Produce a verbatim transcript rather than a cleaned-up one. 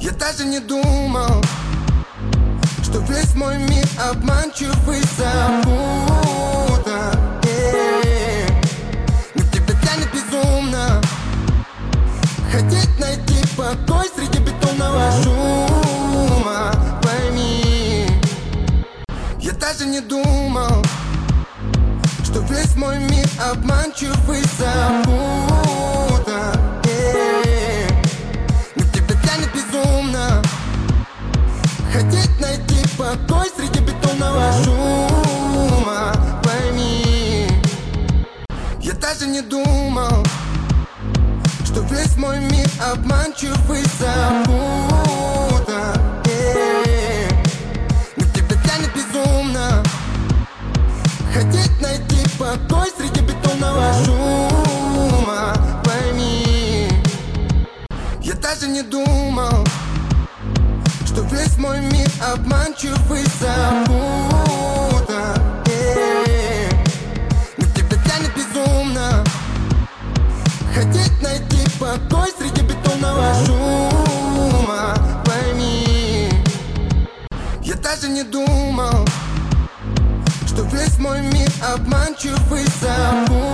Я даже не думал, что весь мой мир обманчивый запутан. Но тебя тянет безумно хотеть найти покой среди бетонного шума. Пойми, я даже не думал, что весь мой мир обманчивый запутан. Но тебя тянет безумно хотеть найти покой среди бетонного шума. Пойми, я даже не думал, что весь мой мир обманчивый запутан. Но тебя тянет безумно хотеть найти покой среди бетонного шума. Пойми, я даже не думал, что весь мой мир обманчивый запутан. Но тебя тянет безумно хотеть найти покой среди бетонного шума. Пойми, я даже не думал, что весь мой мир обманчивый запутан.